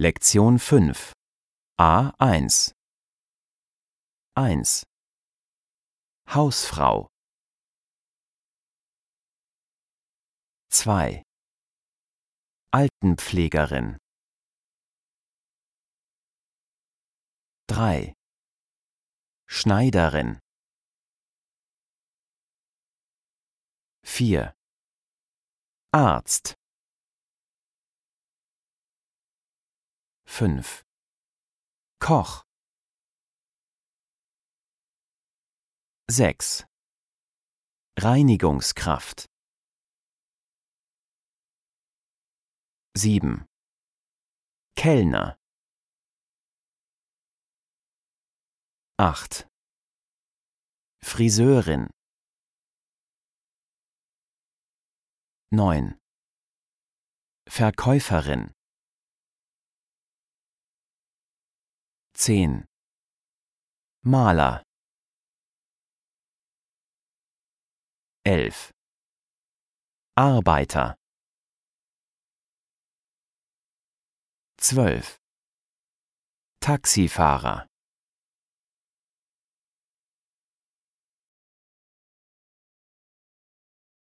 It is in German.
Lektion 5 A1 1. Hausfrau 2. Altenpflegerin 3. Schneiderin 4. Arzt 5. Koch 6. Reinigungskraft 7. Kellner 8. Friseurin 9. Verkäuferin 10. Maler 11. Arbeiter 12. Taxifahrer